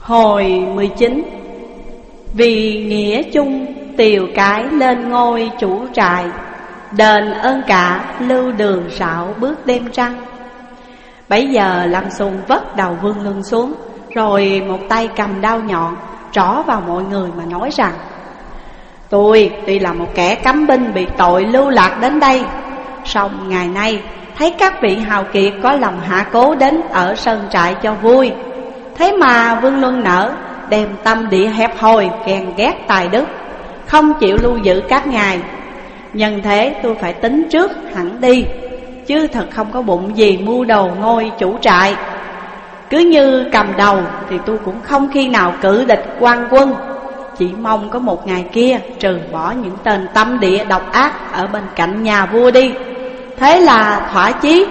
Hồi 19. Vì nghĩa chung Tiều Cái lên ngôi chủ trại, đền ơn cả lưu đường rạo bước đêm trăng. Bấy giờ Lâm Xung vất đầu Vương Luân xuống, rồi một tay cầm đao nhọn trỏ vào mọi người mà nói rằng: Tôi tuy là một kẻ cấm binh bị tội lưu lạc đến đây, song ngày nay thấy các vị hào kiệt có lòng hạ cố đến ở sơn trại cho vui. Thế mà Vương Luân Nở đem tâm địa hẹp hòi, ghen ghét tài đức, không chịu lưu giữ các ngài. Nhân thế tôi phải tính trước hẳn đi, chứ thật không có bụng gì mưu đồ ngôi chủ trại. Cứ như cầm đầu thì tôi cũng không khi nào cử địch quan quân, chỉ mong có một ngày kia trừ bỏ những tên tâm địa độc ác ở bên cạnh nhà vua đi, thế là thỏa chí.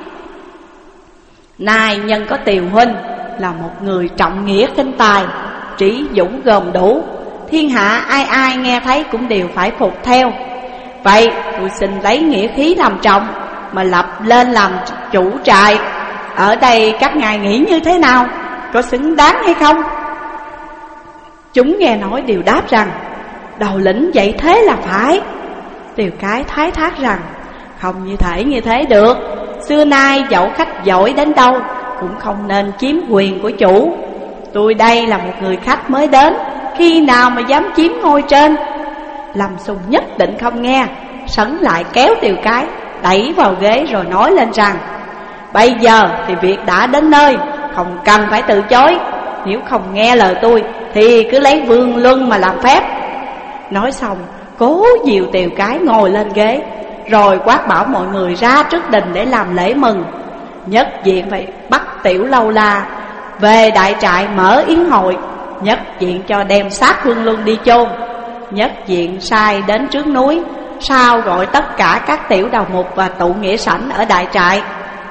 Nay nhân có Tiều huynh là một người trọng nghĩa khinh tài, trí dũng gồm đủ, thiên hạ ai ai nghe thấy cũng đều phải phục theo. Vậy tôi xin lấy nghĩa khí làm trọng mà lập lên làm chủ trại. Ở đây các ngài nghĩ như thế nào? Có xứng đáng hay không? Chúng nghe nói đều đáp rằng: Đầu lĩnh vậy thế là phải. Tiều Cái thái thác rằng: Không như thể như thế được. Xưa nay dẫu khách giỏi đến đâu cũng không nên chiếm quyền của chủ. Tôi đây là một người khách mới đến, khi nào mà dám chiếm ngôi trên? Lâm Xung nhất định không nghe, sấn lại kéo Tiều Cái đẩy vào ghế rồi nói lên rằng: Bây giờ thì việc đã đến nơi, không cần phải từ chối. Nếu không nghe lời tôi thì cứ lấy Vương Luân mà làm phép. Nói xong cố dìu Tiều Cái ngồi lên ghế, rồi quát bảo mọi người ra trước đình để làm lễ mừng. Nhất diện phải bắt Tiểu Lâu La về đại trại mở yến hội, nhất diện cho đem xác Vương Luân đi chôn, nhất diện sai đến trước núi, sau gọi tất cả các tiểu đầu mục và tụ nghĩa sảnh ở đại trại.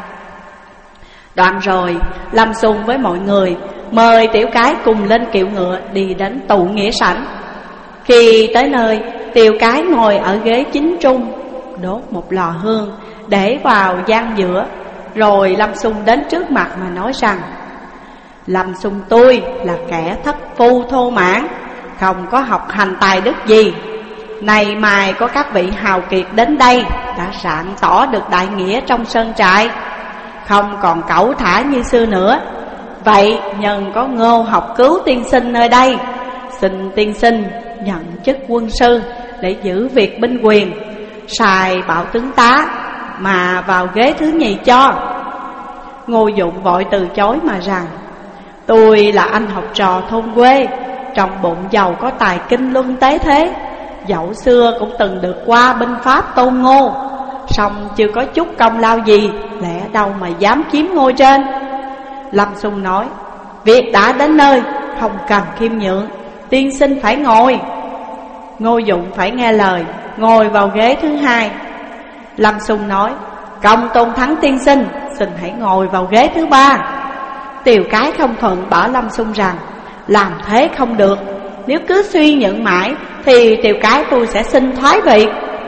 Đoạn rồi Lâm Xung với mọi người mời Tiểu Cái cùng lên kiệu ngựa đi đến tụ nghĩa sảnh. Khi tới nơi, Tiều Cái ngồi ở ghế chính trung, đốt một lò hương để vào gian giữa. Rồi Lâm Xung đến trước mặt mà nói rằng: Lâm Xung tôi là kẻ thất phu thô mãn, không có học hành tài đức gì. Này mai có các vị hào kiệt đến đây đã rạng tỏ được đại nghĩa trong sơn trại, không còn cẩu thả như xưa nữa. Vậy nhân có Ngô Học Cứu tiên sinh nơi đây, xin tiên sinh nhận chức quân sư để giữ việc binh quyền, sai bảo tướng tá mà vào ghế thứ nhì cho. Ngô Dụng vội từ chối mà rằng: Tôi là anh học trò thôn quê, trong bụng giàu có tài kinh luân tế thế, dẫu xưa cũng từng được qua binh pháp Tôn Ngô, song chưa có chút công lao gì, lẽ đâu mà dám chiếm ngôi trên. Lâm Xung nói: Việc đã đến nơi, không cần khiêm nhượng, tiên sinh phải ngồi. Ngô Dụng phải nghe lời, ngồi vào ghế thứ hai. Lâm Xung nói: Công Tôn Thắng tiên sinh, xin hãy ngồi vào ghế thứ ba. Tiều Cái không thuận bảo Lâm Xung rằng: Làm thế không được, nếu cứ suy nhượng mãi thì Tiều Cái tôi sẽ xin thoái vị.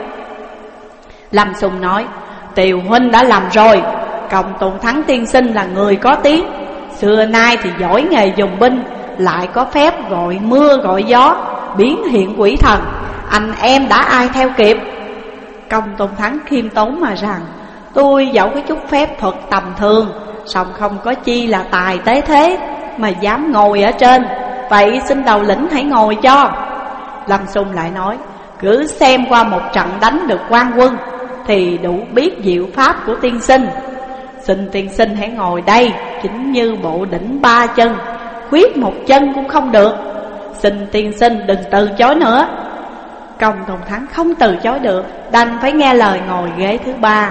Lâm Xung nói: Tiều huynh đã làm rồi, Công Tôn Thắng tiên sinh là người có tiếng, xưa nay thì giỏi nghề dùng binh, lại có phép gọi mưa gọi gió, biến hiện quỷ thần, anh em đã ai theo kịp. Công Tôn Thắng khiêm tốn mà rằng: Tôi dẫu có chút phép thuật tầm thường, song không có chi là tài tế thế mà dám ngồi ở trên. Vậy xin đầu lĩnh hãy ngồi cho. Lâm Xung lại nói: Cứ xem qua một trận đánh được quan quân thì đủ biết diệu pháp của tiên sinh. Xin tiên sinh hãy ngồi đây, chính như bộ đỉnh ba chân, khuyết một chân cũng không được. Xin tiên sinh đừng từ chối nữa. Công Tôn Thắng không từ chối được, đành phải nghe lời ngồi ghế thứ ba.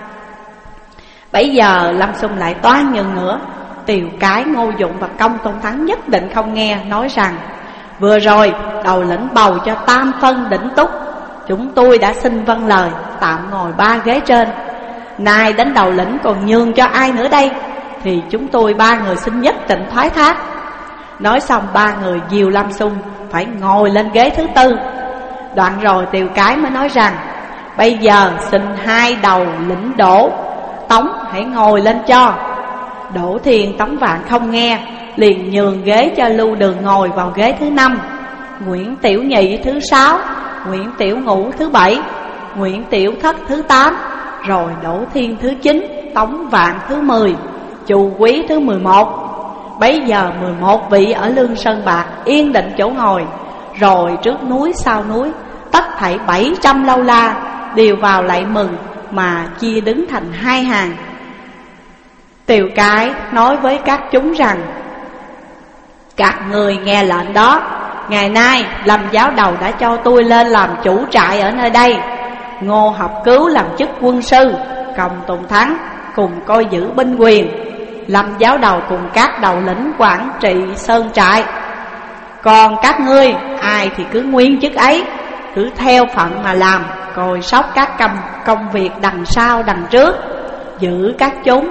Bấy giờ Lâm Xung lại toan nhường nữa. Tiều Cái, Ngô Dụng và Công Tôn Thắng nhất định không nghe, nói rằng: Vừa rồi đầu lĩnh bầu cho tam phân đỉnh túc, chúng tôi đã xin vâng lời tạm ngồi ba ghế trên. Nay đến đầu lĩnh còn nhường cho ai nữa đây, thì chúng tôi ba người xin nhất định thoái thác. Nói xong ba người dìu Lâm Xung phải ngồi lên ghế thứ tư. Đoạn rồi Tiều Cái mới nói rằng: Bây giờ xin hai đầu lĩnh Đỗ, Tống hãy ngồi lên cho. Đỗ Thiên, Tống Vạn không nghe, liền nhường ghế cho Lưu Đường ngồi vào ghế thứ 5, Nguyễn Tiểu Nhị thứ 6, Nguyễn Tiểu Ngũ thứ 7, Nguyễn Tiểu Thất thứ 8, rồi Đỗ Thiên thứ 9, Tống Vạn thứ 10, Chu Quý thứ 11. Bấy giờ 11 vị ở Lương Sơn Bạc yên định chỗ ngồi, rồi trước núi sau núi tất thảy 700 lâu la đều vào lạy mừng mà chia đứng thành 2 hàng. Tiều Cái nói với các chúng rằng: các người nghe lệnh đó, ngày nay Lâm giáo đầu đã cho tôi lên làm chủ trại ở nơi đây. Ngô Học Cứu làm chức quân sư, Công Tùng Thắng cùng coi giữ binh quyền, Lâm giáo đầu cùng các đầu lĩnh quản trị sơn trại. Còn các ngươi ai thì cứ nguyên chức ấy, cứ theo phận mà làm, coi sóc các công việc đằng sau đằng trước, giữ các chốn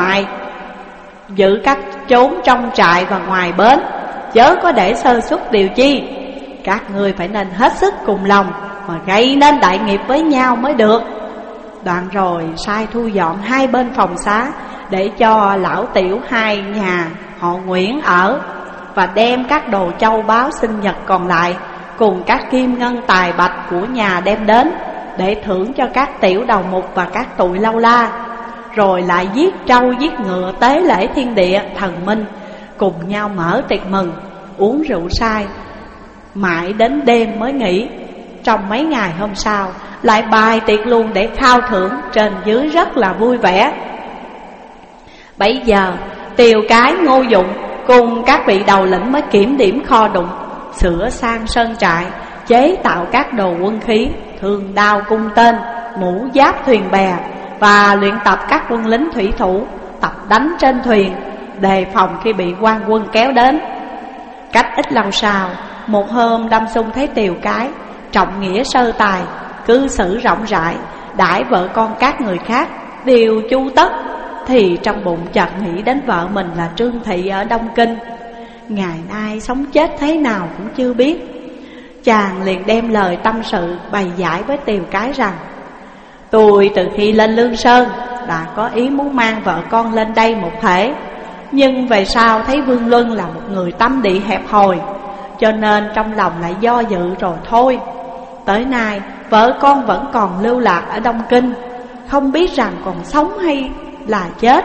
trong trại và ngoài bến, chớ có để sơ suất điều chi. Các ngươi phải nên hết sức cùng lòng mà gây nên đại nghiệp với nhau mới được. Đoạn rồi sai thu dọn 2 bên phòng xá để cho lão tiểu 2 nhà họ Nguyễn ở, và đem các đồ châu báu sinh nhật còn lại cùng các kim ngân tài bạch của nhà đem đến để thưởng cho các tiểu đầu mục và các tụi lâu la. Rồi lại giết trâu giết ngựa tế lễ thiên địa thần minh, cùng nhau mở tiệc mừng, uống rượu say, mãi đến đêm mới nghỉ. Trong mấy ngày hôm sau lại bài tiệc luôn để khao thưởng, trên dưới rất là vui vẻ. Bấy giờ Tiều Cái, Ngô Dụng cùng các vị đầu lĩnh mới kiểm điểm kho đụng, sửa sang sơn trại, chế tạo các đồ quân khí, thương đao cung tên, mũ giáp thuyền bè, và luyện tập các quân lính thủy thủ tập đánh trên thuyền, đề phòng khi bị quan quân kéo đến. Cách ít lâu sau, một hôm Đâm Xung thấy Tiều Cái trọng nghĩa sơ tài, cư xử rộng rãi, đãi vợ con các người khác đều chu tất, thì trong bụng chợt nghĩ đến vợ mình là Trương Thị ở Đông Kinh. Ngày nay sống chết thế nào cũng chưa biết. Chàng liền đem lời tâm sự bày giải với Tiều Cái rằng: tôi từ khi lên Lương Sơn đã có ý muốn mang vợ con lên đây một thể, nhưng về sau thấy Vương Luân là một người tâm địa hẹp hòi, cho nên trong lòng lại do dự rồi thôi. Tới nay vợ con vẫn còn lưu lạc ở Đông Kinh, không biết rằng còn sống hay là chết.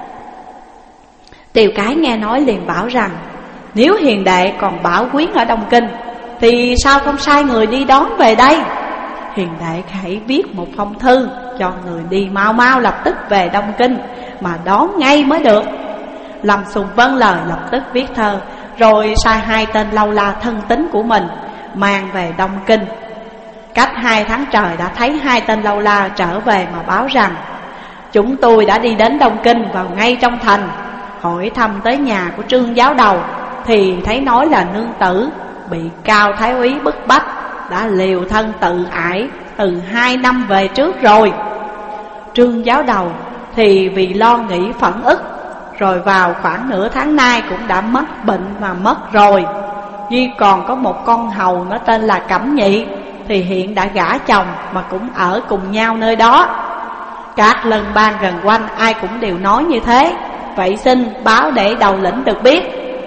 Tiều Cái nghe nói liền bảo rằng: nếu hiền đệ còn bảo quyến ở Đông Kinh thì sao không sai người đi đón về đây? Hiền đệ hãy viết một phong thư cho người đi mau mau lập tức về Đông Kinh mà đón ngay mới được. Lâm Xung vâng lời, lập tức viết thơ, rồi sai 2 tên lâu la thân tín của mình mang về Đông Kinh. Cách 2 tháng trời đã thấy 2 tên lâu la trở về mà báo rằng: chúng tôi đã đi đến Đông Kinh vào ngay trong thành, hỏi thăm tới nhà của Trương giáo đầu thì thấy nói là nương tử bị Cao Thái úy bức bách, đã liều thân tự ải từ 2 năm về trước rồi. Trương giáo đầu thì vì lo nghĩ phẫn ức, rồi vào khoảng nửa tháng nay cũng đã mất bệnh mà mất rồi. Duy còn có một con hầu nó tên là Cẩm Nhị, thì hiện đã gả chồng mà cũng ở cùng nhau nơi đó. Các lân bang gần quanh ai cũng đều nói như thế, vậy xin báo để đầu lĩnh được biết.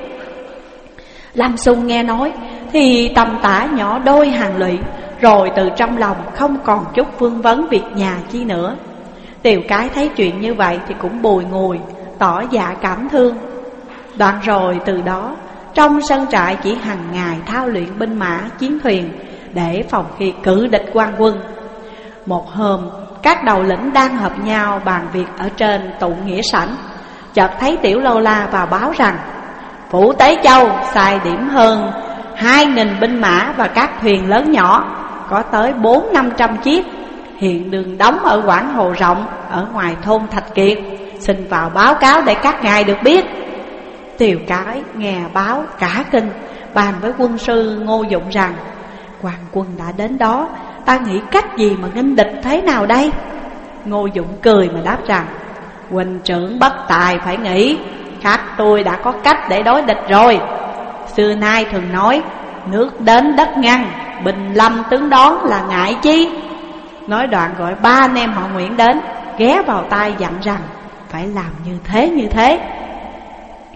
Lâm Xung nghe nói thì tầm tả nhỏ đôi hàng lụy, rồi từ trong lòng không còn chút vương vấn việc nhà chi nữa. Tiều Cái thấy chuyện như vậy thì cũng bùi ngùi, tỏ dạ cảm thương. Đoạn rồi từ đó trong sân trại chỉ hàng ngày thao luyện binh mã chiến thuyền để phòng khi cử địch quan quân. Một hôm các đầu lĩnh đang họp nhau bàn việc ở trên tụ nghĩa sảnh, chợt thấy tiểu lâu la vào báo rằng Phủ Tế Châu xài điểm hơn 2.000 binh mã và các thuyền lớn nhỏ, có tới 400-500 chiếc, hiện đường đóng ở quảng Hồ Rộng ở ngoài thôn Thạch Kiệt, xin vào báo cáo để các ngài được biết. Tiều Cái nghe báo cả kinh, bàn với quân sư Ngô Dụng rằng: quan quân đã đến đó, ta nghĩ cách gì mà nghênh địch thế nào đây? Ngô Dụng cười mà đáp rằng: huynh trưởng bất tài phải nghĩ, khác tôi đã có cách để đối địch rồi. Xưa nay thường nói nước đến đất ngăn, bình lâm tướng đón là ngại chi. Nói đoạn gọi 3 anh em họ Nguyễn đến, ghé vào tai dặn rằng phải làm như thế như thế.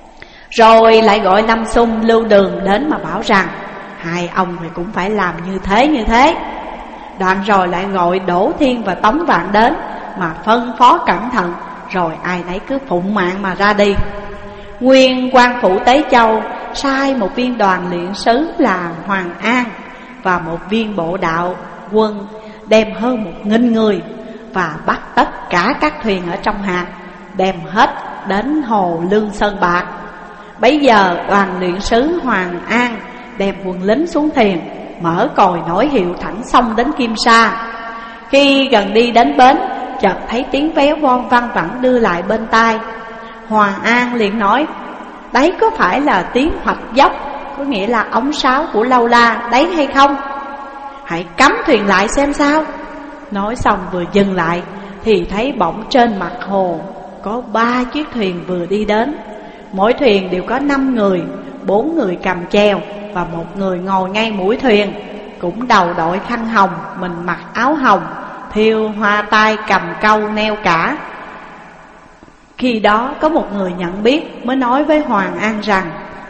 Rồi lại gọi Lâm Xung, Lưu Đường đến mà bảo rằng hai ông thì cũng phải làm như thế. Đoạn rồi lại gọi Đỗ Thiên và Tống Vạn đến mà phân phó cẩn thận, rồi ai nấy cứ phụng mạng mà ra đi. Nguyên quan phủ Tế Châu sai một viên đoàn luyện sứ là Hoàng An và một viên bộ đạo quân đem hơn 1000 người và bắt tất cả các thuyền ở trong hạt, đem hết đến hồ Lương Sơn Bạc. Bấy giờ đoàn luyện sứ Hoàng An đem quân lính xuống thuyền, mở còi nổi hiệu thẳng sông đến Kim Sa. Khi gần đi đến bến, chợt thấy tiếng véo von văng vẳng đưa lại bên tai. Hoàng An liền nói: đấy có phải là tiếng hoạch dốc, có nghĩa là ống sáo của Lâu La đấy hay không? Hãy cắm thuyền lại xem sao. Nói xong vừa dừng lại thì thấy bỗng trên mặt hồ có 3 chiếc thuyền vừa đi đến. Mỗi thuyền đều có 5 người, 4 người cầm chèo và 1 người ngồi ngay mũi thuyền, cũng đầu đội khăn hồng, mình mặc áo hồng, thêu hoa tai, cầm câu neo cả. Khi đó có một người nhận biết mới nói với Hoàng An rằng: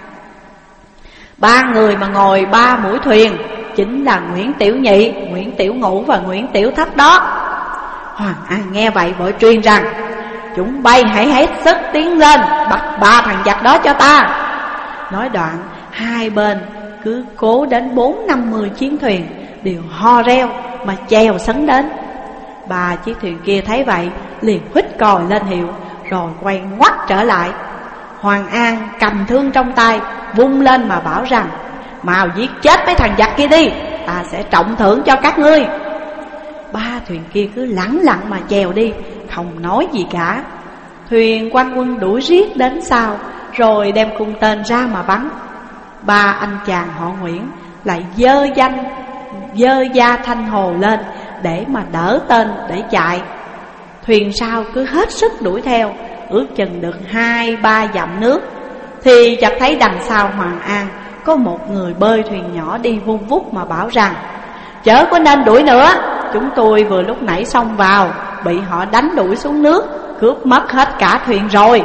3 người mà ngồi 3 mũi thuyền chính là Nguyễn Tiểu Nhị, Nguyễn Tiểu Ngũ và Nguyễn Tiểu Thất đó. Hoàng An nghe vậy vội truyền rằng: chúng bay hãy hết sức tiến lên, bắt 3 thằng giặc đó cho ta. Nói đoạn hai bên cứ cố đến 40-50 chiến thuyền đều ho reo mà chèo sấn đến. 3 chiếc thuyền kia thấy vậy liền huýt còi lên hiệu, rồi quay ngoắt trở lại. Hoàng An cầm thương trong tay vung lên mà bảo rằng: mau giết chết mấy thằng giặc kia đi, ta sẽ trọng thưởng cho các ngươi. 3 thuyền kia cứ lẳng lặng mà chèo đi, không nói gì cả. Thuyền quan quân đuổi riết đến sau, rồi đem cung tên ra mà bắn. 3 anh chàng họ Nguyễn lại dơ da thanh hồ lên để mà đỡ tên để chạy. Thuyền sau cứ hết sức đuổi theo, ước chừng được 2-3 dặm nước thì chợt thấy đằng sau Hoàng An có một người bơi thuyền nhỏ đi vun vút mà bảo rằng: chớ có nên đuổi nữa, chúng tôi vừa lúc nãy xông vào, bị họ đánh đuổi xuống nước, cướp mất hết cả thuyền rồi.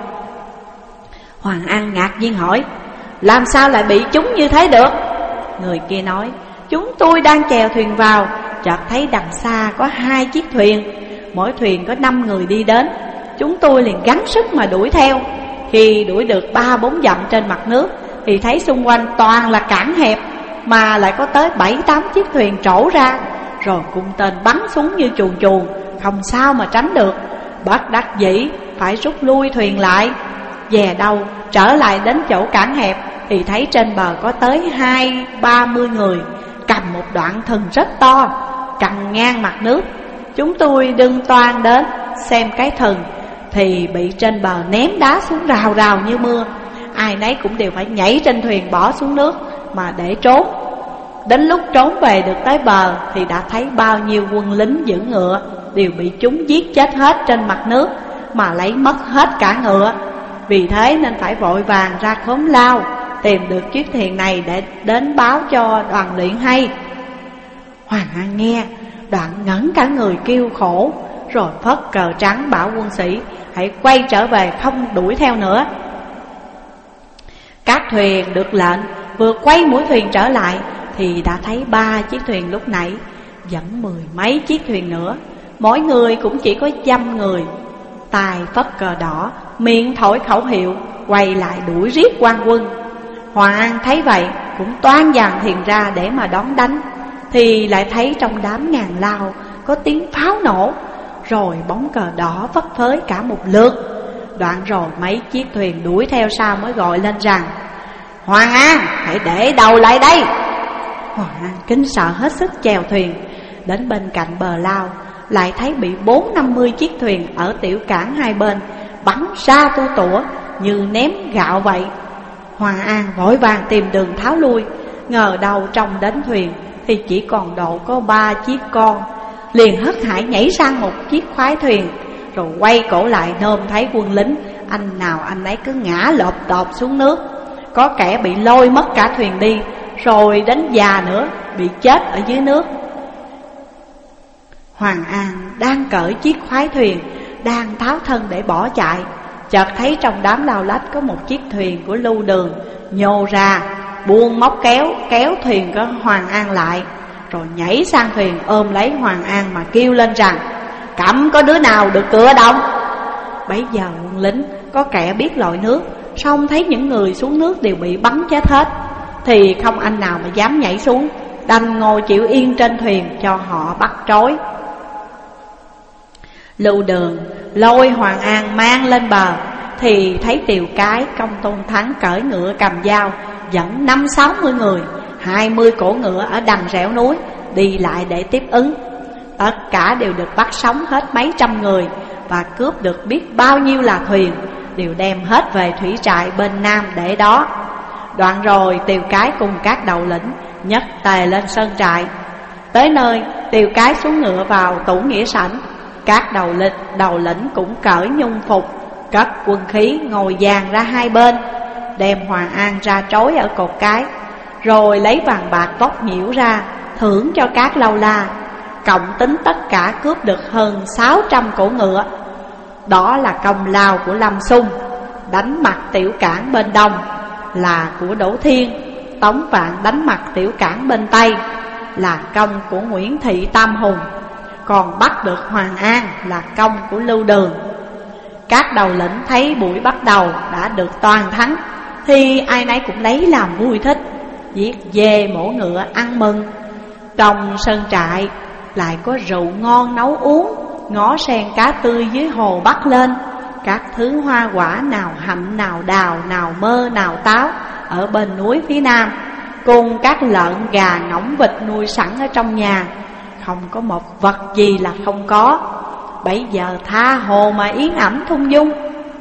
Hoàng An ngạc nhiên hỏi: làm sao lại bị chúng như thế được? Người kia nói: chúng tôi đang chèo thuyền vào, chợt thấy đằng xa có 2 chiếc thuyền, mỗi thuyền có 5 người đi đến. Chúng tôi liền gắng sức mà đuổi theo. Khi đuổi được 3-4 dặm trên mặt nước thì thấy xung quanh toàn là cảng hẹp, mà lại có tới 7-8 chiếc thuyền trổ ra, rồi cung tên bắn xuống như chuồn chuồn, không sao mà tránh được. Bất đắc dĩ phải rút lui thuyền lại. Dè đâu trở lại đến chỗ cảng hẹp thì thấy trên bờ có tới 20-30 người cầm một đoạn thừng rất to căng ngang mặt nước. Chúng tôi đương toan đến xem cái thừng thì bị trên bờ ném đá xuống rào rào như mưa. Ai nấy cũng đều phải nhảy trên thuyền bỏ xuống nước mà để trốn. Đến lúc trốn về được tới bờ thì đã thấy bao nhiêu quân lính giữ ngựa đều bị chúng giết chết hết trên mặt nước, mà lấy mất hết cả ngựa. Vì thế nên phải vội vàng ra Khóm Lao tìm được chiếc thuyền này để đến báo cho đoàn luyện hay. Hoàng An nghe đoạn ngẩn cả người kêu khổ, rồi phất cờ trắng bảo quân sĩ hãy quay trở về, không đuổi theo nữa. Các thuyền được lệnh vừa quay mũi thuyền trở lại thì đã thấy 3 chiếc thuyền lúc nãy dẫn 10 mấy chiếc thuyền nữa, mỗi người cũng chỉ có 100 người. Tài phất cờ đỏ, miệng thổi khẩu hiệu, quay lại đuổi riết quan quân. Hoàng An thấy vậy cũng toan dàn thuyền ra để mà đón đánh, thì lại thấy trong đám ngàn lao có tiếng pháo nổ, rồi bóng cờ đỏ phất phới cả một lượt. Đoạn rồi mấy chiếc thuyền đuổi theo sau mới gọi lên rằng: Hoàng An, hãy để đầu lại đây. Hoàng An kinh sợ hết sức chèo thuyền đến bên cạnh bờ lao, lại thấy bị 40-50 chiếc thuyền ở tiểu cảng hai bên bắn ra tua tủa như ném gạo vậy. Hoàng An vội vàng tìm đường tháo lui, ngờ đâu trông đến thuyền thì chỉ còn độ có 3 chiếc con, liền hớt hải nhảy sang một chiếc khoái thuyền, rồi quay cổ lại nôm thấy quân lính, anh nào anh ấy cứ ngã lộp đột xuống nước. Có kẻ bị lôi mất cả thuyền đi, rồi đến già nữa bị chết ở dưới nước. Hoàng An đang cởi chiếc khoái thuyền, đang tháo thân để bỏ chạy, chợt thấy trong đám lao lách có một chiếc thuyền của Lưu Đường nhô ra, buông móc kéo thuyền của Hoàng An lại, rồi nhảy sang thuyền ôm lấy Hoàng An mà kêu lên rằng: "Cẩm có đứa nào được cựa động?" Bấy giờ quân lính có kẻ biết lội nước, song thấy những người xuống nước đều bị bắn chết hết, thì không anh nào mà dám nhảy xuống, đành ngồi chịu yên trên thuyền cho họ bắt trói. Lưu Đường lôi Hoàng An mang lên bờ, thì thấy Tiều Cái, Công Tôn Thắng cởi ngựa cầm dao, dẫn 50-60 người, 20 cổ ngựa ở đằng rẽo núi đi lại để tiếp ứng. Tất cả đều được bắt sống hết mấy trăm người, và cướp được biết bao nhiêu là thuyền, đều đem hết về thủy trại bên Nam để đó. Đoạn rồi Tiều Cái cùng các đầu lĩnh nhất tề lên sơn trại. Tới nơi, Tiều Cái xuống ngựa vào tủ nghĩa sảnh. Các đầu lĩnh cũng cởi nhung phục, cất quân khí ngồi dàn ra hai bên, đem Hoàng An ra trối ở cột cái, rồi lấy vàng bạc vóc nhiễu ra thưởng cho các lâu la. Cộng tính tất cả cướp được hơn 600 cổ ngựa. Đó là công lao của Lâm Xung. Đánh mặt Tiểu Cảng bên đông là của Đỗ Thiên. Tống Vạn đánh mặt Tiểu Cảng bên tây là công của Nguyễn Thị Tam Hùng. Còn bắt được Hoàng An là công của Lưu Đường. Các đầu lĩnh thấy buổi bắt đầu đã được toàn thắng, thì ai nấy cũng lấy làm vui thích, giết dê mổ ngựa ăn mừng. Trong sơn trại lại có rượu ngon nấu uống, ngó sen cá tươi dưới hồ bắt lên, các thứ hoa quả nào hạnh, nào đào, nào mơ, nào táo ở bên núi phía nam, cùng các lợn gà ngỗng vịt nuôi sẵn ở trong nhà, không có một vật gì là không có. Bấy giờ tha hồ mà yến ẩm thung dung.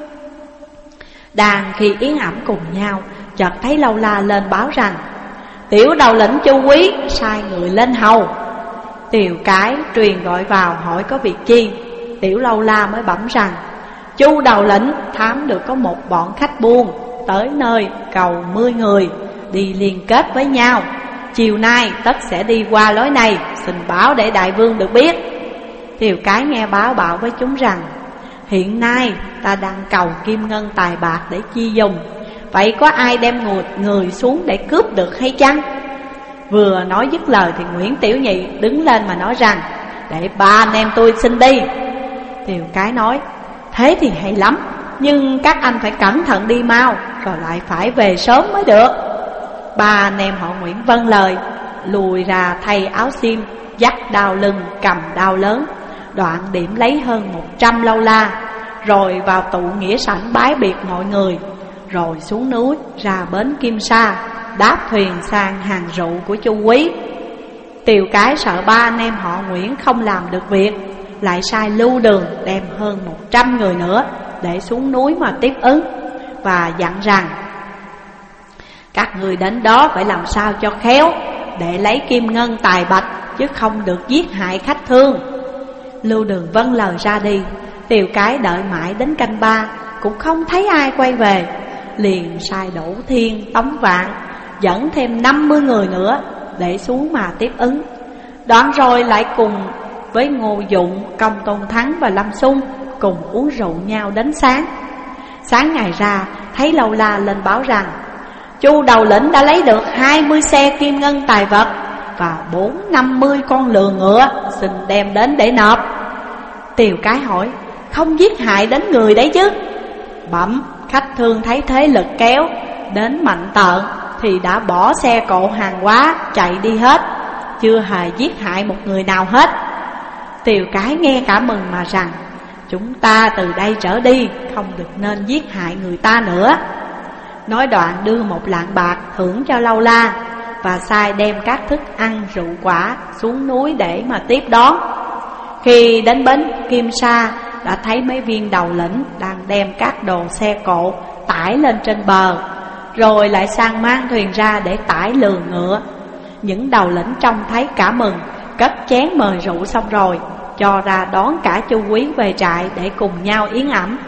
Đang khi yến ẩm cùng nhau, chợt thấy lâu la lên báo rằng: "Tiểu đầu lĩnh Chu Quý sai người lên hầu." Tiều Cái truyền gọi vào hỏi có việc chi. Tiểu lâu la mới bẩm rằng: "Chu đầu lĩnh thám được có một bọn khách buôn tới nơi cầu 10 người đi liên kết với nhau, chiều nay tất sẽ đi qua lối này, xin báo để đại vương được biết." Tiều Cái nghe báo bảo với chúng rằng: "Hiện nay ta đang cầu kim ngân tài bạc để chi dùng, vậy có ai đem người xuống để cướp được hay chăng?" Vừa nói dứt lời thì Nguyễn Tiểu Nhị đứng lên mà nói rằng: "Để ba anh em tôi xin đi." Tiều Cái nói: "Thế thì hay lắm, nhưng các anh phải cẩn thận đi mau, rồi lại phải về sớm mới được." Ba anh em họ Nguyễn vâng lời, lùi ra thay áo xiêm, dắt đao lưng, cầm đao lớn, đoạn điểm lấy hơn 100 lâu la, rồi vào tụ nghĩa sảnh bái biệt mọi người, rồi xuống núi ra bến Kim Sa, đáp thuyền sang hàng rượu của Chu Quý. Tiều Cái sợ ba anh em họ Nguyễn không làm được việc, lại sai Lưu Đường đem hơn 100 người nữa để xuống núi mà tiếp ứng, và dặn rằng: "Các người đến đó phải làm sao cho khéo, để lấy kim ngân tài bạch, chứ không được giết hại khách thương." Lưu Đường vâng lời ra đi. Tiều Cái đợi mãi đến canh 3 cũng không thấy ai quay về, liền sai Đỗ Thiên, Tống Vạn dẫn thêm 50 người nữa để xuống mà tiếp ứng. Đoạn rồi lại cùng với Ngô Dụng, Công Tôn Thắng và Lâm Xung cùng uống rượu nhau đến sáng. Sáng ngày ra thấy lâu la lên báo rằng: "Chu đầu lĩnh đã lấy được 20 xe kim ngân tài vật và 450 con lừa ngựa, xin đem đến để nộp." Tiều Cái hỏi: "Không giết hại đến người đấy chứ?" Bẩm: "Khách thương thấy thế lực kéo đến mạnh tợn thì đã bỏ xe cộ hàng hóa chạy đi hết, chưa hề giết hại một người nào hết." Tiều Cái nghe cả mừng mà rằng: "Chúng ta từ đây trở đi không được nên giết hại người ta nữa." Nói đoạn đưa 1 lạng bạc thưởng cho lâu la, và sai đem các thức ăn rượu quả xuống núi để mà tiếp đón. Khi đến bến Kim Sa, đã thấy mấy viên đầu lĩnh đang đem các đồ xe cộ tải lên trên bờ, rồi lại sang mang thuyền ra để tải lừa ngựa. Những đầu lĩnh trông thấy cả mừng, cất chén mời rượu xong rồi, cho ra đón cả Chu Quý về trại để cùng nhau yến ẩm.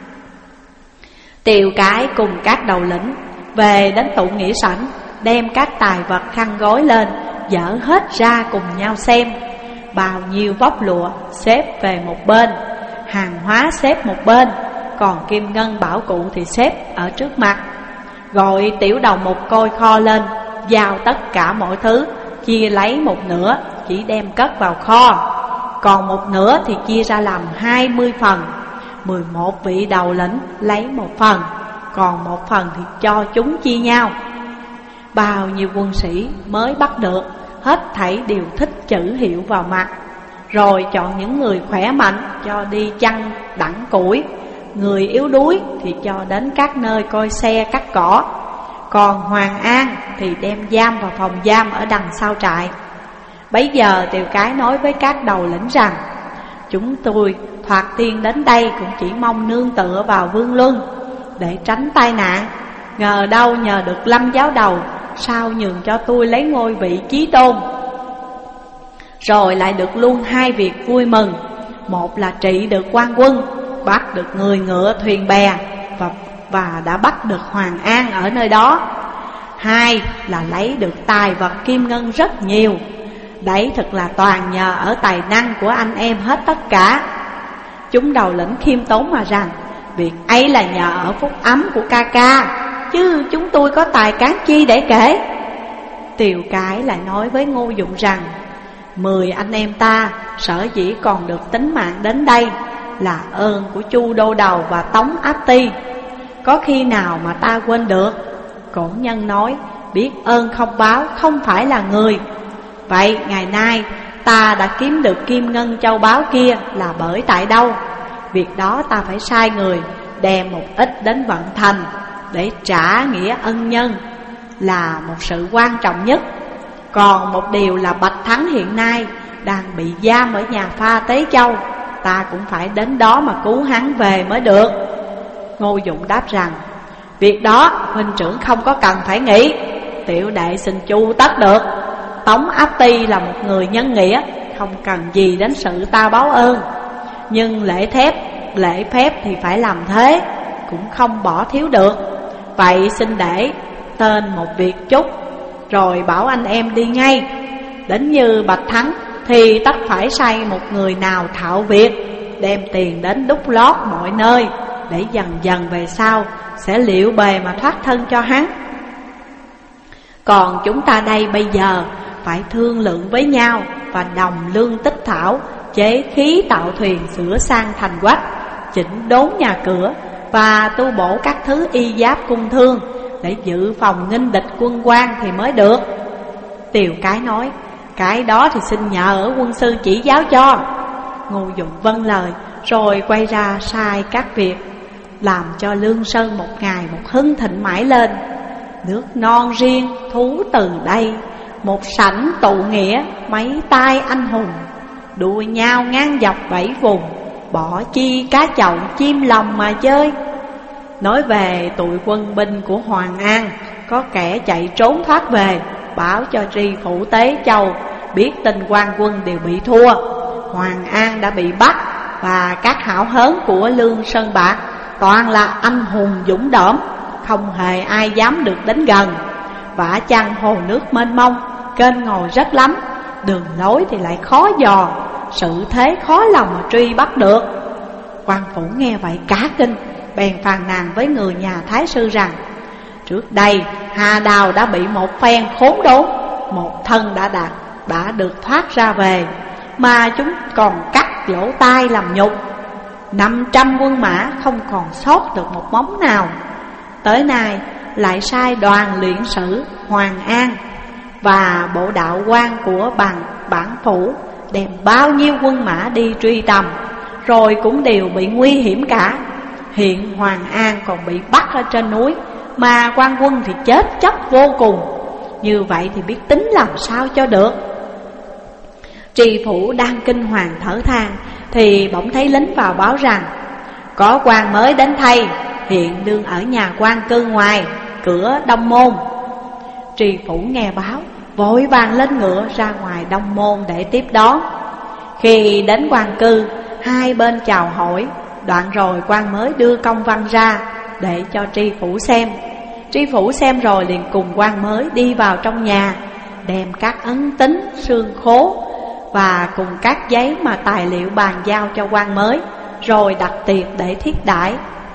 Tiều Cái cùng các đầu lĩnh về đến tụ nghĩa sảnh, đem các tài vật khăn gối lên, dỡ hết ra cùng nhau xem. Bao nhiêu vóc lụa xếp về một bên, hàng hóa xếp một bên, còn kim ngân bảo cụ thì xếp ở trước mặt. Gọi tiểu đầu mục coi kho lên, giao tất cả mọi thứ, chia lấy một nửa, chỉ đem cất vào kho. Còn một nửa thì chia ra làm 20 phần, 11 vị đầu lĩnh lấy một phần, còn một phần thì cho chúng chia nhau. Bao nhiêu quân sĩ mới bắt được, hết thảy đều thích chữ hiệu vào mặt. Rồi chọn những người khỏe mạnh cho đi chăn đặng củi, người yếu đuối thì cho đến các nơi coi xe cắt cỏ. Còn Hoàng An thì đem giam vào phòng giam ở đằng sau trại. Bấy giờ Tiều Cái nói với các đầu lĩnh rằng: chúng tôi thoạt tiên đến đây cũng chỉ mong nương tựa vào Vương Luân để tránh tai nạn. Ngờ đâu nhờ được Lâm giáo đầu, sao nhường cho tôi lấy ngôi vị chí tôn. Rồi lại được luôn hai việc vui mừng: một là trị được quan quân, bắt được người ngựa thuyền bè, và đã bắt được Hoàng An ở nơi đó. Hai là lấy được tài vật kim ngân rất nhiều. Đấy thật là toàn nhờ ở tài năng của anh em hết tất cả. Chúng đầu lĩnh khiêm tốn mà rằng: việc ấy là nhờ ở phúc ấm của ca ca, chứ chúng tôi có tài cán chi để kể. Tiều Cái lại nói với Ngô Dụng rằng: 10 anh em ta sở dĩ còn được tính mạng đến đây là ơn của Chu Đô Đầu và Tống Áp Ti. Có khi nào mà ta quên được? Cổ nhân nói: biết ơn không báo không phải là người. Vậy ngày nay ta đã kiếm được kim ngân châu báu kia là bởi tại đâu? Việc đó ta phải sai người đem một ít đến vận thành để trả nghĩa ân nhân, là một sự quan trọng nhất. Còn một điều là Bạch Thắng hiện nay đang bị giam ở nhà Pha Tế Châu, ta cũng phải đến đó mà cứu hắn về mới được. Ngô Dụng đáp rằng: việc đó huynh trưởng không có cần phải nghĩ, tiểu đệ xin chu tất được. Tống Áp Ti là một người nhân nghĩa, không cần gì đến sự ta báo ơn. Nhưng lễ phép thì phải làm thế, cũng không bỏ thiếu được. Vậy xin để tên một việc chút, rồi bảo anh em đi ngay. Đến như Bạch Thắng thì tất phải sai một người nào thạo việc, đem tiền đến đúc lót mọi nơi, để dần dần về sau sẽ liệu bề mà thoát thân cho hắn. Còn chúng ta đây bây giờ phải thương lượng với nhau và đồng lương tích thảo, chế khí tạo thuyền, sửa sang thành quách, chỉnh đốn nhà cửa và tu bổ các thứ y giáp cung thương để dự phòng nghênh địch quân quan thì mới được. Tiều Cái nói: cái đó thì xin nhờ ở quân sư chỉ giáo cho. Ngô Dụng vâng lời, rồi quay ra sai các việc, làm cho Lương Sơn một ngày một hưng thịnh mãi lên. Nước non riêng thú từ đây, một sảnh tụ nghĩa mấy tai anh hùng, đua nhau ngang dọc 7 vùng, bỏ chi cá chậu chim lòng mà chơi. Nói về tụi quân binh của Hoàng An, có kẻ chạy trốn thoát về, báo cho tri phủ Tế Châu biết tin quan quân đều bị thua, Hoàng An đã bị bắt, và các hảo hớn của Lương Sơn Bạc toàn là anh hùng dũng đỡm, không hề ai dám được đến gần. Vả chăng hồ nước mênh mông, kênh ngồi rất lắm, đường lối thì lại khó dò, sự thế khó lòng mà truy bắt được. Quan phủ nghe vậy cả kinh, bèn phàn nàn với người nhà thái sư rằng: trước đây Hà Đào đã bị một phen khốn đốn, một thân đã được thoát ra về, mà chúng còn cắt lỗ tai làm nhục. 500 quân mã không còn sót được một móng nào. Tới nay lại sai đoàn luyện sử Hoàng An và bộ đạo quan của bản phủ đem bao nhiêu quân mã đi truy tầm, rồi cũng đều bị nguy hiểm cả. Hiện Hoàng An còn bị bắt ở trên núi, mà quan quân thì chết chóc vô cùng. Như vậy thì biết tính làm sao cho được. Tri phủ đang kinh hoàng thở than, thì bỗng thấy lính vào báo rằng: có quan mới đến thay, hiện đương ở nhà quan cư ngoài cửa Đông Môn. Tri phủ nghe báo, vội vàng lên ngựa ra ngoài Đông Môn để tiếp đón. Khi đến quan cư, hai bên chào hỏi, đoạn rồi quan mới đưa công văn ra để cho tri phủ xem. Tri phủ xem rồi liền cùng quan mới đi vào trong nhà, đem các ấn tín xương khố và cùng các giấy mà tài liệu bàn giao cho quan mới, rồi đặt tiệc để thiết đãi.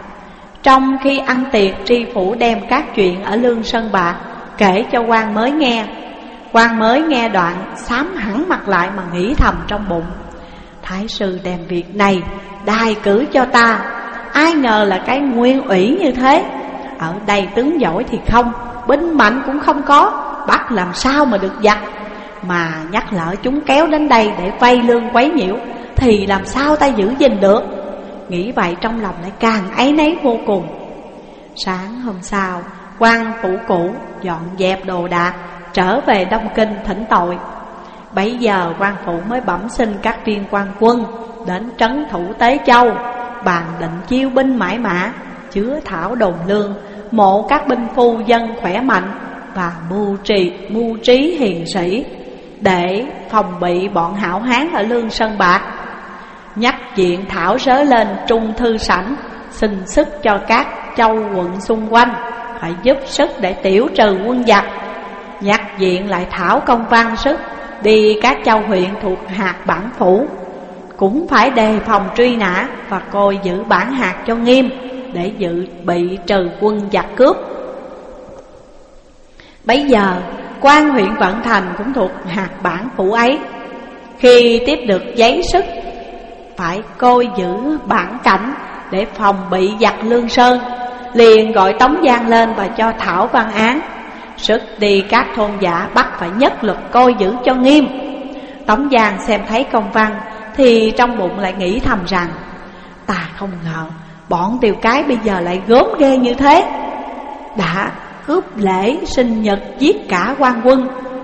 Trong khi ăn tiệc, tri phủ đem các chuyện ở Lương Sơn Bạc kể cho quan mới nghe. Quan mới nghe đoạn xám hẳn mặt lại mà nghĩ thầm trong bụng: Thái sư đem việc này đài cử cho ta, ai ngờ là cái nguyên ủy như thế. Ở đây tướng giỏi thì không, binh mạnh cũng không có, bắt làm sao mà được giặc. Mà nhắc lỡ chúng kéo đến đây để vay lương quấy nhiễu thì làm sao ta giữ gìn được. Nghĩ vậy trong lòng lại càng áy náy vô cùng. Sáng hôm sau, quan phủ cũ dọn dẹp đồ đạc, trở về Đông Kinh thỉnh tội. Bấy giờ quan phủ mới bẩm xin các viên quan quân đến trấn thủ Tế Châu, bàn định chiêu binh mãi mã, chứa thảo đồn lương, mộ các binh phu dân khỏe mạnh và mưu trí hiền sĩ, để phòng bị bọn hảo hán ở Lương Sơn Bạc. Nhắc diện thảo sớ lên trung thư sảnh, xin sức cho các châu quận xung quanh phải giúp sức để tiểu trừ quân giặc. Nhắc diện lại thảo công văn sức đi các châu huyện thuộc hạt bản phủ, cũng phải đề phòng truy nã và coi giữ bản hạt cho nghiêm, để dự bị trừ quân giặc cướp. Bấy giờ quan huyện Vận Thành cũng thuộc hạt bản phủ ấy, khi tiếp được giấy sức phải coi giữ bản cảnh để phòng bị giặc Lương Sơn, liền gọi Tống Giang lên và cho thảo văn án, sức đi các thôn giả bắt phải nhất lực coi giữ cho nghiêm. Tống Giang xem thấy công văn thì trong bụng lại nghĩ thầm rằng: Ta không ngờ bọn Tiều Cái bây giờ lại gớm ghê như thế, đã cướp lễ sinh nhật giết cả quan quân,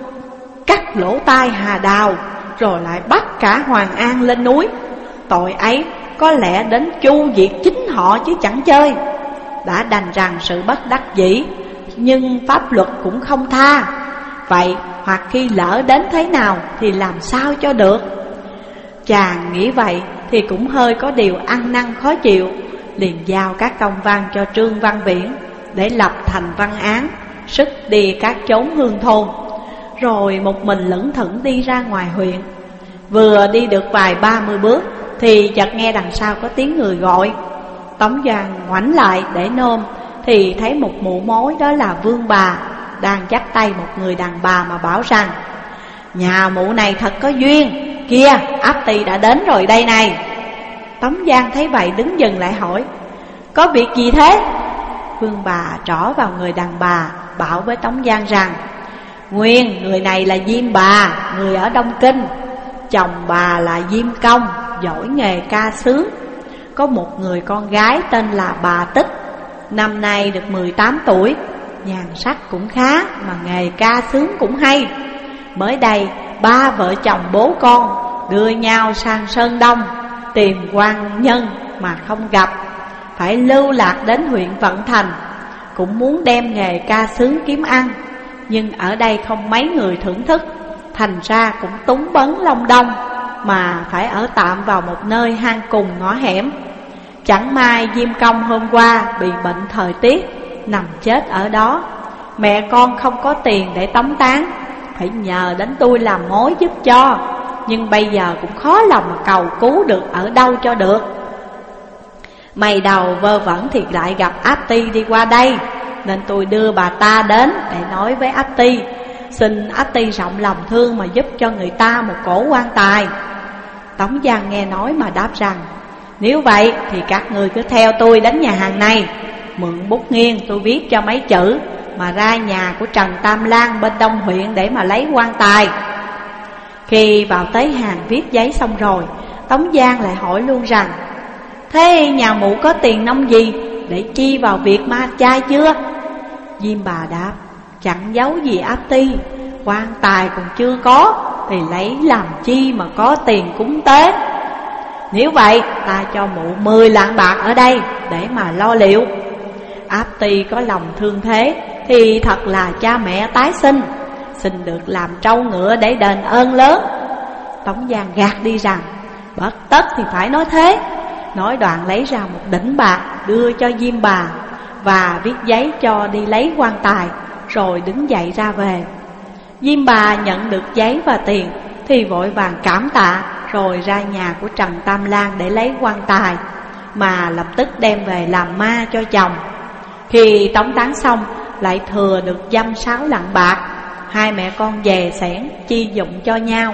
cắt lỗ tai Hà Đào, rồi lại bắt cả Hoàng An lên núi. Tội ấy có lẽ đến chu diệt chính họ chứ chẳng chơi. Đã đành rằng sự bất đắc dĩ, nhưng pháp luật cũng không tha. Vậy hoặc khi lỡ đến thế nào thì làm sao cho được. Chàng nghĩ vậy thì cũng hơi có điều ăn năn khó chịu, liền giao các công văn cho Trương Văn Viễn để lập thành văn án, sức đi các chốn hương thôn. Rồi một mình lững thững đi ra ngoài huyện. Vừa đi được vài 30 bước thì chợt nghe đằng sau có tiếng người gọi. Tống Giang ngoảnh lại để nôm thì thấy một mụ mối, đó là Vương Bà, đang dắt tay một người đàn bà mà bảo rằng: Nhà mụ này thật có duyên, kia áp tỳ đã đến rồi đây này. Tống Giang thấy vậy đứng dừng lại hỏi: Có việc gì thế? Vương Bà trỏ vào người đàn bà, bảo với Tống Giang rằng: Nguyên người này là Diêm Bà, người ở Đông Kinh. Chồng bà là Diêm Công, giỏi nghề ca sướng. Có một người con gái tên là Bà Tích, năm nay được 18 tuổi, nhan sắc cũng khá, mà nghề ca sướng cũng hay. Mới đây ba vợ chồng bố con đưa nhau sang Sơn Đông tìm quan nhân mà không gặp, phải lưu lạc đến huyện Vận Thành, cũng muốn đem nghề ca sướng kiếm ăn. Nhưng ở đây không mấy người thưởng thức, thành ra cũng túng bấn Long Đông, mà phải ở tạm vào một nơi hang cùng ngõ hẻm. Chẳng may Diêm Công hôm qua bị bệnh thời tiết, nằm chết ở đó. Mẹ con không có tiền để tống táng, phải nhờ đến tôi làm mối giúp cho. Nhưng bây giờ cũng khó lòng mà cầu cứu được ở đâu cho được. Mày đầu vơ vẩn thì lại gặp Áp Ty đi qua đây, nên tôi đưa bà ta đến để nói với Áp Ty, xin Áp Ty rộng lòng thương mà giúp cho người ta một cổ quan tài. Tống Giang nghe nói mà đáp rằng: Nếu vậy thì các người cứ theo tôi đến nhà hàng này, mượn bút nghiêng tôi viết cho mấy chữ, mà ra nhà của Trần Tam Lan bên Đông huyện để mà lấy quan tài. Khi vào tới hàng viết giấy xong rồi, Tống Giang lại hỏi luôn rằng: Thế nhà mụ có tiền nông gì để chi vào việc ma chay chưa? Diêm Bà đáp: Chẳng giấu gì Áp Ty, quan tài còn chưa có thì lấy làm chi mà có tiền cúng tế. Nếu vậy ta cho mụ 10 lạng bạc ở đây để mà lo liệu. Áp Ty có lòng thương thế thì thật là cha mẹ tái sinh, xin được làm trâu ngựa để đền ơn lớn. Tống Giang gạt đi rằng: Bất tất thì phải nói thế. Nói đoạn lấy ra một đỉnh bạc đưa cho Diêm Bà, và viết giấy cho đi lấy quan tài, rồi đứng dậy ra về. Diêm Bà nhận được giấy và tiền thì vội vàng cảm tạ, rồi ra nhà của Trần Tam Lan để lấy quan tài. mà lập tức đem về làm ma cho chồng. Khi tống táng xong lại thừa được dăm 6 lạng bạc. Hai mẹ con dè xẻn chi dụng cho nhau.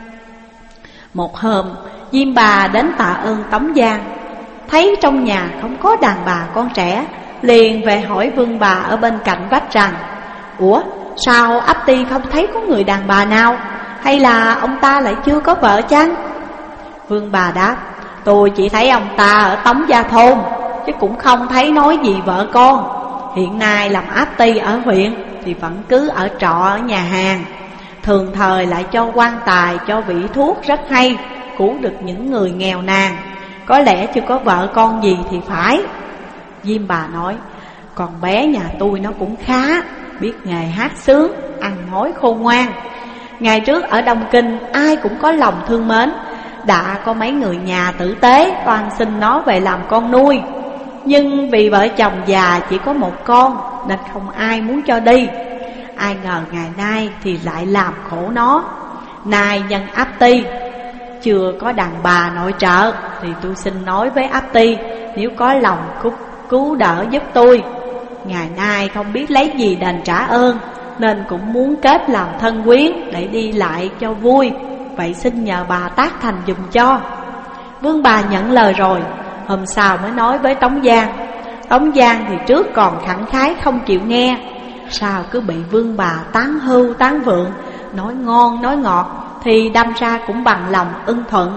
Một hôm Diêm Bà đến tạ ơn Tống Giang, thấy trong nhà không có đàn bà con trẻ, liền về hỏi Vương Bà ở bên cạnh vách rằng: Ủa sao ấp ti không thấy có người đàn bà nào, hay là ông ta lại chưa có vợ chăng? Vương Bà đáp: Tôi chỉ thấy ông ta ở Tống Gia Thôn, chứ cũng không thấy nói gì vợ con. Hiện nay làm áp ty ở huyện thì vẫn cứ ở trọ ở nhà hàng, thường thời lại cho quan tài, cho vị thuốc rất hay, cứu được những người nghèo nàn. Có lẽ chưa có vợ con gì thì phải. Diêm Bà nói: Con bé nhà tôi nó cũng khá, biết nghề hát sướng, ăn nói khôn ngoan. Ngày trước ở Đông Kinh ai cũng có lòng thương mến, đã có mấy người nhà tử tế toàn xin nó về làm con nuôi. Nhưng vì vợ chồng già chỉ có một con nên không ai muốn cho đi. Ai ngờ ngày nay thì lại làm khổ nó. Nay nhân áp ty chưa có đàn bà nội trợ, thì tôi xin nói với áp ty, nếu có lòng cứu đỡ giúp tôi. Ngày nay không biết lấy gì đền trả ơn, nên cũng muốn kết làm thân quyến để đi lại cho vui. Vậy xin nhờ bà tác thành dùm cho. Vương Bà nhận lời rồi. Hôm sau mới nói với Tống Giang. Tống Giang thì trước còn khẳng khái không chịu nghe, sao cứ bị Vương Bà tán hưu tán vượng, nói ngon nói ngọt, thì đâm ra cũng bằng lòng ưng thuận.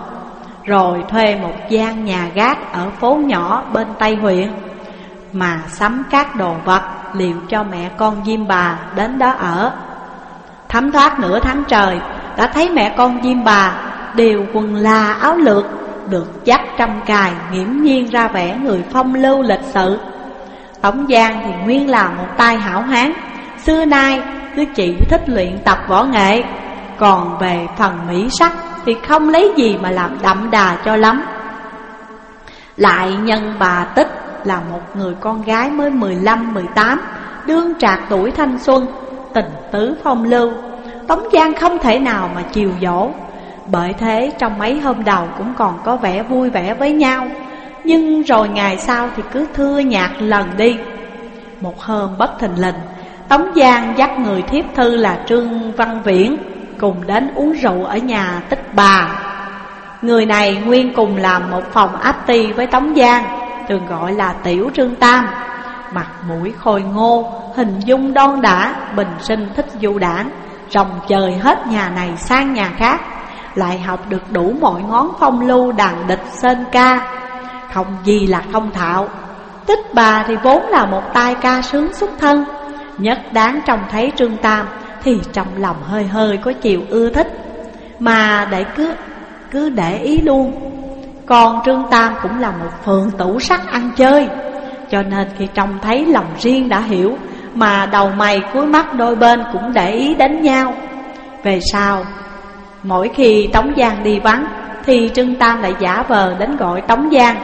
Rồi thuê một gian nhà gác ở phố nhỏ bên Tây huyện, mà sắm các đồ vật liệu cho mẹ con Diêm Bà đến đó ở. Thấm thoát nửa tháng trời, đã thấy mẹ con Diêm Bà đều quần là áo lược, được dắt trăm cài, nghiễm nhiên ra vẻ người phong lưu lịch sự. Tống Giang thì nguyên là một tay hảo hán, xưa nay cứ chỉ thích luyện tập võ nghệ. Còn về phần mỹ sắc thì không lấy gì mà làm đậm đà cho lắm. Lại nhân bà Tích là một người con gái mới 15-18, đương trạc tuổi thanh xuân, tình tứ phong lưu. Tống Giang không thể nào mà chiều dỗ. Bởi thế trong mấy hôm đầu cũng còn có vẻ vui vẻ với nhau, nhưng rồi ngày sau thì cứ thưa nhạt lần đi. Một hôm bất thình lình, Tống Giang dắt người thiếp thư là Trương Văn Viễn cùng đến uống rượu ở nhà Tích Bà. Người này nguyên cùng làm một phòng áp ty với Tống Giang, thường gọi là Tiểu Trương Tam. Mặt mũi khôi ngô, hình dung đon đả, bình sinh thích du đảng, ròng trời hết nhà này sang nhà khác, lại học được đủ mọi ngón phong lưu đàn địch sơn ca, không gì là không thạo. Tích Bà thì vốn là một tay ca sướng xuất thân, nhất đáng trông thấy Trương Tam thì trong lòng hơi hơi có chiều ưa thích, mà để cứ để ý luôn. Còn Trương Tam cũng là một phượng tủ sắc ăn chơi, cho nên khi trông thấy lòng riêng đã hiểu, mà đầu mày cuối mắt đôi bên cũng để ý đến nhau. Về sau, mỗi khi Tống Giang đi vắng thì Trương Tam lại giả vờ đến gọi Tống Giang.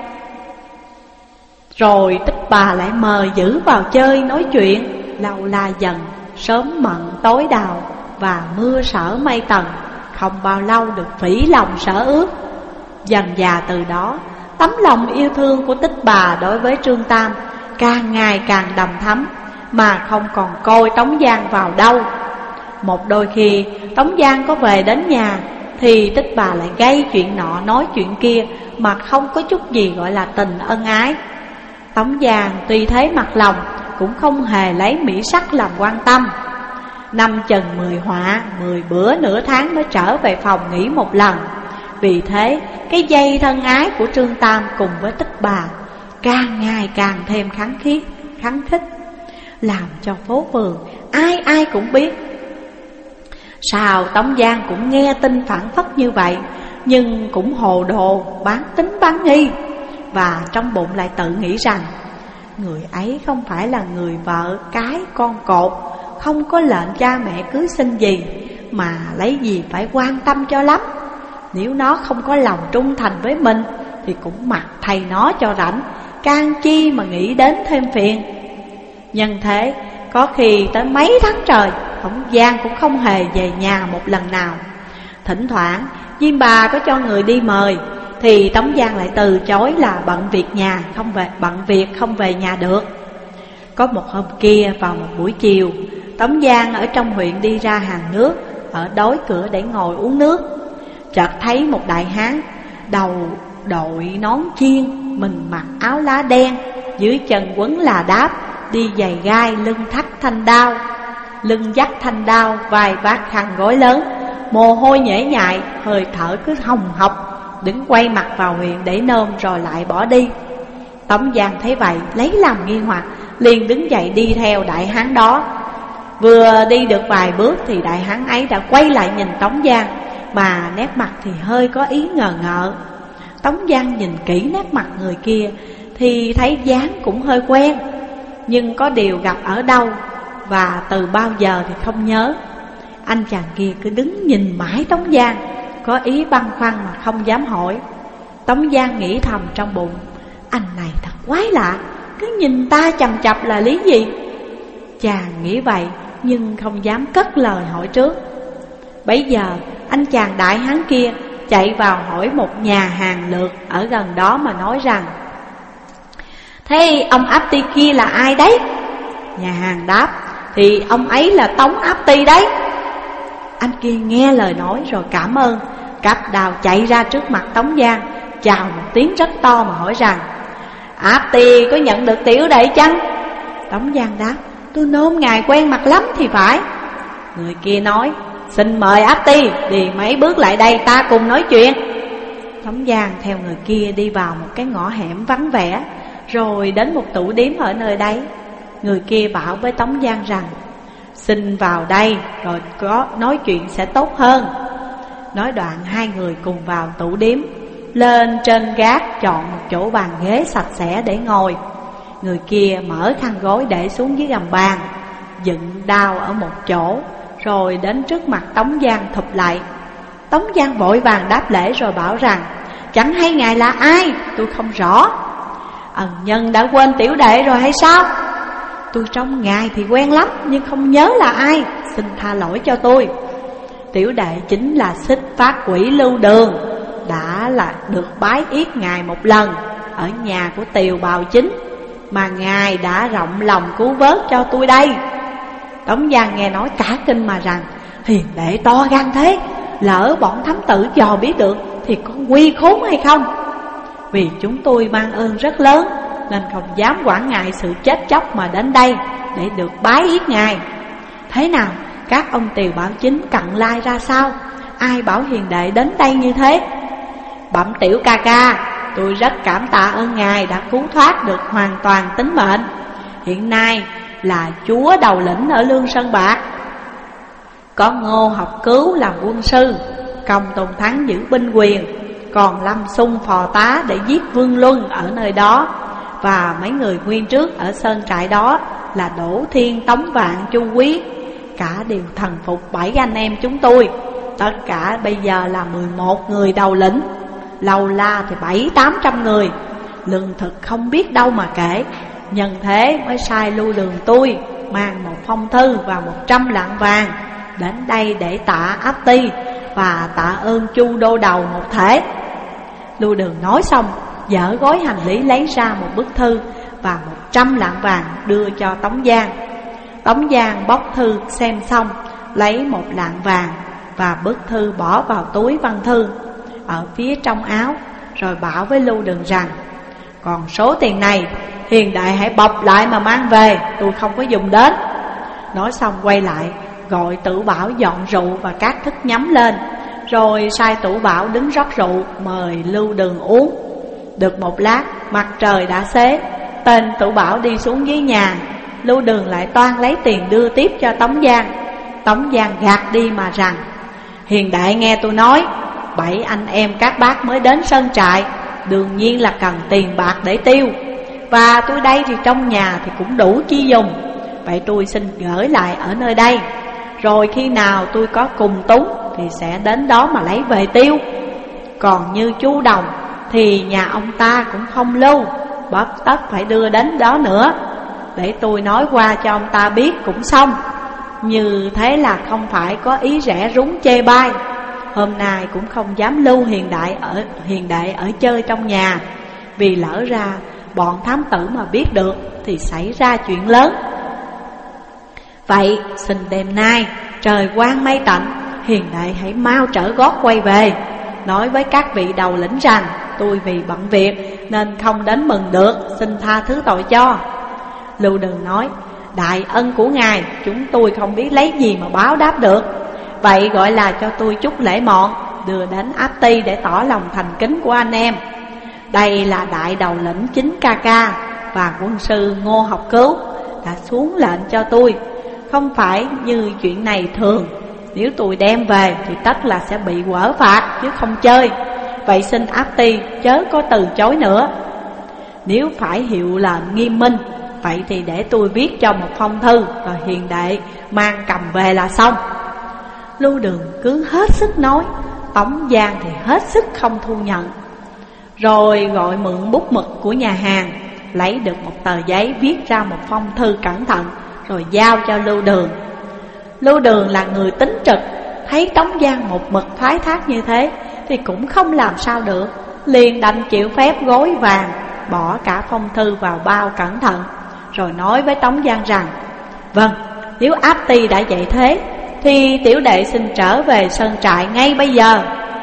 Rồi Tích Bà lại mời giữ vào chơi nói chuyện, lâu la dần, sớm mận tối đào và mưa sở mây tầng, không bao lâu được phỉ lòng sở ước. Dần dà từ đó, tấm lòng yêu thương của Tích Bà đối với Trương Tam càng ngày càng đầm thắm, mà không còn coi Tống Giang vào đâu. Một đôi khi Tống Giang có về đến nhà thì Tích Bà lại gây chuyện nọ nói chuyện kia, mà không có chút gì gọi là tình ân ái. Tống Giang tuy thế mặt lòng, cũng không hề lấy mỹ sắc làm quan tâm. Năm chừng 10 họa, 10 bữa nửa tháng mới trở về phòng nghỉ một lần. Vì thế cái dây thân ái của Trương Tam cùng với Tích Bà càng ngày càng thêm khắng khích, làm cho phố phường ai ai cũng biết. Sao Tống Giang cũng nghe tin phản phất như vậy, nhưng cũng hồ đồ, bán tính bán nghi, và trong bụng lại tự nghĩ rằng người ấy không phải là người vợ cái con cột, không có lệnh cha mẹ cưới xin gì, mà lấy gì phải quan tâm cho lắm. Nếu nó không có lòng trung thành với mình thì cũng mặc thầy nó cho rảnh, can chi mà nghĩ đến thêm phiền. Nhân thế, có khi tới mấy tháng trời Tống Giang cũng không hề về nhà một lần nào. Thỉnh thoảng Diêm Bà có cho người đi mời, thì Tống Giang lại từ chối là bận việc không về nhà được. Có một hôm kia vào một buổi chiều, Tống Giang ở trong huyện đi ra hàng nước, ở đối cửa để ngồi uống nước. Chợt thấy một đại hán đầu đội nón chiên, mình mặc áo lá đen, dưới chân quấn là đáp, đi giày gai, lưng dắt thanh đao, vai vác khăn gối lớn, mồ hôi nhễ nhại, hơi thở cứ hồng hộc, đứng quay mặt vào huyện để nôm rồi lại bỏ đi. Tống Giang thấy vậy lấy làm nghi hoặc, liền đứng dậy đi theo đại hán đó. Vừa đi được vài bước thì đại hán ấy đã quay lại nhìn Tống Giang, mà nét mặt thì hơi có ý ngờ ngợ. Tống Giang nhìn kỹ nét mặt người kia thì thấy dáng cũng hơi quen, nhưng có điều gặp ở đâu và từ bao giờ thì không nhớ. Anh chàng kia cứ đứng nhìn mãi Tống Giang, có ý băn khoăn mà không dám hỏi. Tống Giang nghĩ thầm trong bụng, anh này thật quái lạ, cứ nhìn ta chằm chằm là lý gì? Chàng nghĩ vậy nhưng không dám cất lời hỏi trước. Bấy giờ anh chàng đại hán kia chạy vào hỏi một nhà hàng lược ở gần đó mà nói rằng: thế ông Áp Ti kia là ai đấy? Nhà hàng đáp: thì ông ấy là Tống Áp Ti đấy. Anh kia nghe lời nói rồi cảm ơn, cáp đào chạy ra trước mặt Tống Giang, chào một tiếng rất to mà hỏi rằng: Áp Ti có nhận được tiểu đệ chăng? Tống Giang đáp: tôi nôm ngài quen mặt lắm thì phải. Người kia nói: xin mời Áp Ti đi mấy bước lại đây, ta cùng nói chuyện. Tống Giang theo người kia đi vào một cái ngõ hẻm vắng vẻ, rồi đến một tủ điếm ở nơi đấy. Người kia bảo với Tống Giang rằng: xin vào đây rồi có nói chuyện sẽ tốt hơn. Nói đoạn hai người cùng vào tủ điếm, lên trên gác chọn một chỗ bàn ghế sạch sẽ để ngồi. Người kia mở khăn gối để xuống dưới gầm bàn, dựng đao ở một chỗ, rồi đến trước mặt Tống Giang thụp lại. Tống Giang vội vàng đáp lễ rồi bảo rằng: chẳng hay ngài là ai, tôi không rõ. Ân nhân đã quên tiểu đệ rồi hay sao? Tôi trông ngài thì quen lắm nhưng không nhớ là ai, xin tha lỗi cho tôi. Tiểu đệ chính là Xích Phát Quỷ Lưu Đường, đã là được bái yết ngài một lần ở nhà của Tiều Bào Chính, mà ngài đã rộng lòng cứu vớt cho tôi đây. Tống Giang nghe nói cả kinh mà rằng: hiền đệ to gan thế, lỡ bọn thám tử dò biết được thì có quy khốn hay không? Vì chúng tôi mang ơn rất lớn nên không dám quản ngại sự chết chóc mà đến đây để được bái yết ngài. Thế nào các ông Tiều Bảo Chính cặn lai ra sao? Ai bảo hiền đệ đến đây như thế? Bẩm tiểu ca ca, tôi rất cảm tạ ơn ngài đã cứu thoát được hoàn toàn tính mệnh. Hiện nay là chúa đầu lĩnh ở Lương Sơn Bạc, có Ngô Học Cứu làm quân sư, Công Tôn Thắng giữ binh quyền, còn Lâm Xung phò tá để giết Vương Luân ở nơi đó. Và mấy người nguyên trước ở sơn trại đó là Đỗ Thiên, Tống Vạn, Chu Quý, cả đều thần phục 7 anh em chúng tôi. Tất cả bây giờ là 11 người đầu lĩnh, lầu la thì 700-800 người, lương thực không biết đâu mà kể. Nhân thế mới sai Lưu Đường tôi mang một phong thư và 100 lạng vàng đến đây để tạ Áp Ti và tạ ơn Chu đô đầu một thể. Lưu Đường nói xong, dở gói hành lý lấy ra một bức thư và 100 lạng vàng đưa cho Tống Giang. Tống Giang bóc thư xem xong, lấy 1 lạng vàng và bức thư bỏ vào túi văn thư ở phía trong áo, rồi bảo với Lưu Đường rằng: còn số tiền này hiền đệ hãy bọc lại mà mang về, tôi không có dùng đến. Nói xong quay lại gọi Tử Bảo dọn rượu và các thức nhắm lên, rồi sai Tử Bảo đứng rót rượu mời Lưu Đường uống. Được một lát mặt trời đã xế, tên Tử Bảo đi xuống dưới nhà. Lưu Đường lại toan lấy tiền đưa tiếp cho Tống Giang. Tống Giang gạt đi mà rằng: hiền đệ nghe tôi nói, 7 anh em các bác mới đến sơn trại, đương nhiên là cần tiền bạc để tiêu, và tôi đây thì trong nhà thì cũng đủ chi dùng. Vậy tôi xin gửi lại ở nơi đây, rồi khi nào tôi có cùng túng thì sẽ đến đó mà lấy về tiêu. Còn như Chu Đồng thì nhà ông ta cũng không lưu, bất tất phải đưa đến đó nữa. Để tôi nói qua cho ông ta biết cũng xong. Như thế là không phải có ý rẻ rúng chê bai. hôm nay cũng không dám lưu hiền đệ ở chơi trong nhà, vì lỡ ra bọn thám tử mà biết được thì xảy ra chuyện lớn. Vậy xin đêm nay trời quang mây tạnh, hiền đệ hãy mau trở gót quay về, nói với các vị đầu lĩnh rằng tôi vì bận việc nên không đến mừng được, xin tha thứ tội cho. Lưu Đường nói: đại ân của ngài chúng tôi không biết lấy gì mà báo đáp được. Vậy gọi là cho tôi chút lễ mọn, đưa đến Áp Ti để tỏ lòng thành kính của anh em. Đây là đại đầu lĩnh Chính Ca Ca và quân sư Ngô Học Cứu đã xuống lệnh cho tôi. Không phải như chuyện này thường, nếu tôi đem về thì tất là sẽ bị quở phạt chứ không chơi. Vậy xin Áp Ti chớ có từ chối nữa. Nếu phải hiệu lệnh nghiêm minh, vậy thì để tôi viết cho một phong thư, rồi hiền đệ mang cầm về là xong. Lưu Đường cứ hết sức nói, Tống Giang thì hết sức không thu nhận. Rồi gọi mượn bút mực của nhà hàng, lấy được một tờ giấy viết ra một phong thư cẩn thận, rồi giao cho Lưu Đường. Lưu Đường là người tính trực, thấy Tống Giang một mực thoái thác như thế thì cũng không làm sao được, liền đành chịu phép gối vàng, bỏ cả phong thư vào bao cẩn thận, rồi nói với Tống Giang rằng: vâng, nếu Áp Ti đã dạy thế thì tiểu đệ xin trở về sơn trại ngay bây giờ.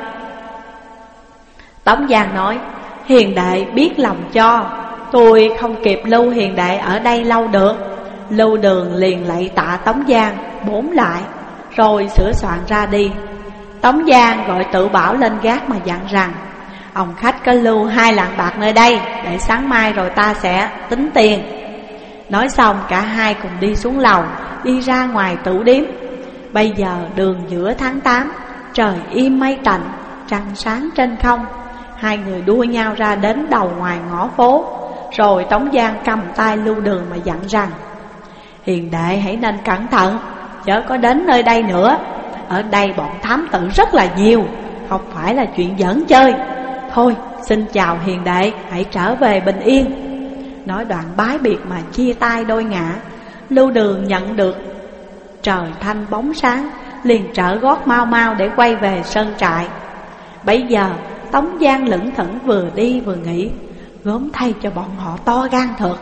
Tống Giang nói: hiền đệ biết lòng cho, tôi không kịp lưu hiền đệ ở đây lâu được. Lưu Đường liền lạy tạ Tống Giang, bốn lại, rồi sửa soạn ra đi. Tống Giang gọi Tự Bảo lên gác mà dặn rằng: ông khách có lưu 2 lạng bạc nơi đây, để sáng mai rồi ta sẽ tính tiền. Nói xong cả hai cùng đi xuống lầu, đi ra ngoài tửu điếm. Bây giờ đường giữa tháng 8, trời im mây tạnh, trăng sáng trên không. Hai người đua nhau ra đến đầu ngoài ngõ phố. Rồi Tống Giang cầm tay Lưu Đường mà dặn rằng: hiền đệ hãy nên cẩn thận, chớ có đến nơi đây nữa. Ở đây bọn thám tử rất là nhiều, không phải là chuyện giỡn chơi. Thôi xin chào hiền đệ, hãy trở về bình yên. Nói đoạn bái biệt mà chia tay đôi ngả. Lưu Đường nhận được trời thanh bóng sáng, liền trở gót mau mau để quay về sơn trại. Bấy giờ Tống Giang lững thững vừa đi vừa nghĩ: gớm thay cho bọn họ to gan thật,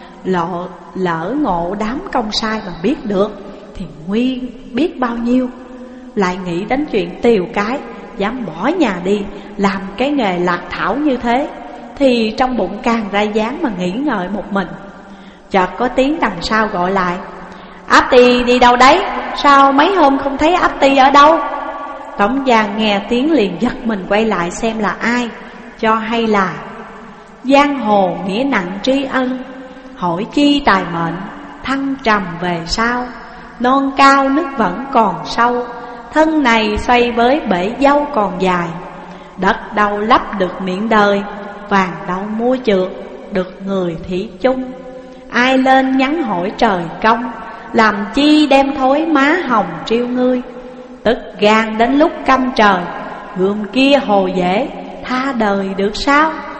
lỡ ngộ đám công sai mà biết được thì nguy biết bao nhiêu. Lại nghĩ đến chuyện Tiều Cái dám bỏ nhà đi làm cái nghề lạc thảo như thế, thì trong bụng càng ra dáng mà nghĩ ngợi một mình. Chợt có tiếng đằng sau gọi lại: Áp Ti đi đâu đấy? Sao mấy hôm không thấy Áp Ti ở đâu? Tống Giang nghe tiếng liền giật mình quay lại xem là ai, cho hay là: giang hồ nghĩa nặng tri ân, hỏi chi tài mệnh, thăng trầm về sau. Non cao nước vẫn còn sâu, thân này xoay với bể dâu còn dài. Đất đâu lấp được miệng đời, vàng đâu mua trượt được người thủy chung. Ai lên nhắn hỏi trời công, làm chi đem thối má hồng triêu ngươi. Tức gan đến lúc căm trời, gươm kia hồ dễ tha đời được sao?